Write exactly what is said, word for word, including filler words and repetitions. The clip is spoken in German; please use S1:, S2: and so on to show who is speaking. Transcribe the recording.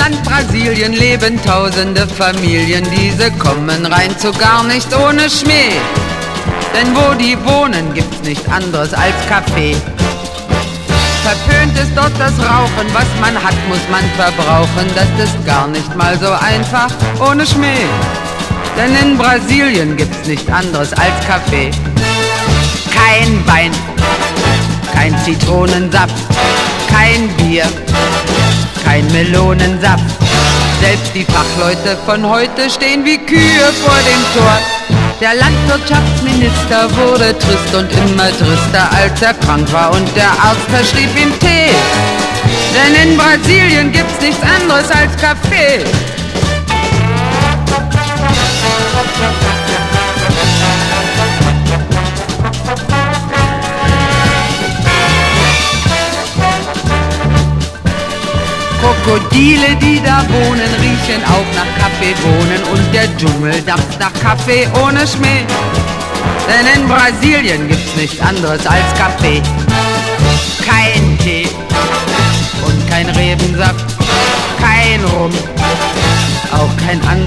S1: Land Brasilien leben tausende Familien, diese kommen rein zu gar nicht ohne Schmäh. Denn wo die wohnen, gibt's nicht anderes als Kaffee. Verpönt ist dort das Rauchen, was man hat, muss man verbrauchen. Das ist gar nicht mal so einfach ohne Schmäh. Denn in Brasilien gibt's nicht anderes als Kaffee. Kein Wein, kein Zitronensaft, kein Bier, kein Melonensaft. Selbst die Fachleute von heute stehen wie Kühe vor dem Tor. Der Landwirtschaftsminister wurde trist und immer trister, als er krank war und der Arzt verschrieb ihm Tee. Denn in Brasilien gibt's nichts anderes als Kaffee. Krokodile, die da wohnen, riechen auch nach Kaffeebohnen und der Dschungel dampft nach Kaffee ohne Schmäh. Denn in Brasilien gibt's nichts anderes als Kaffee. Kein Tee und kein Rebensaft, kein Rum, auch kein anderes.